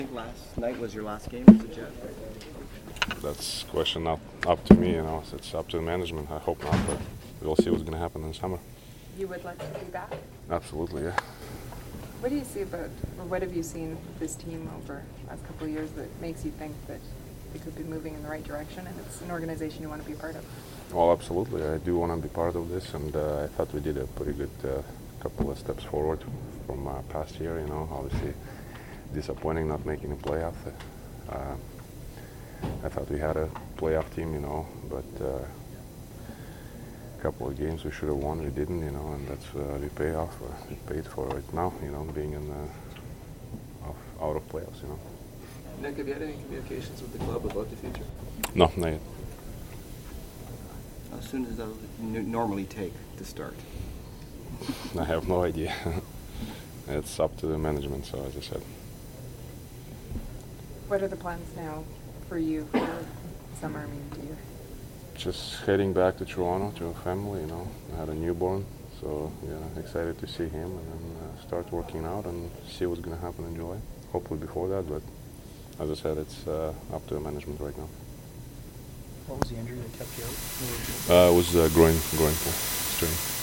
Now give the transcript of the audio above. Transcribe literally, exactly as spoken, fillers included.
think last night was your last game as a Jet? That's a question not up to me, you know. It's up to the management. I hope not, but we'll see what's going to happen in the summer. You would like to be back? Absolutely, yeah. What do you see about, or what have you seen with this team over the last couple of years that makes you think that they could be moving in the right direction and it's an organization you want to be part of? Well, absolutely. I do want to be part of this, and uh, I thought we did a pretty good uh, couple of steps forward from uh, past year, you know. Obviously, disappointing not making the playoff. Uh, I thought we had a playoff team, you know, but uh, a couple of games we should have won, we didn't, you know, and that's uh, we pay off, uh, we paid for it now, you know, being in the, off, out of playoffs, you know. Nick, have you had any communications with the club about the future? No, not yet. How soon does that n- normally take to start? I have no idea. It's up to the management, so as I said. What are the plans now for you for summer? I mean, do you? Just heading back to Toronto to a family, you know. I had a newborn, so yeah, excited to see him and then uh, start working out and see what's going to happen in July. Hopefully before that, but as I said, it's uh, up to the management right now. What was the injury that kept you out? Uh, it was uh, groin, groin pull, strain.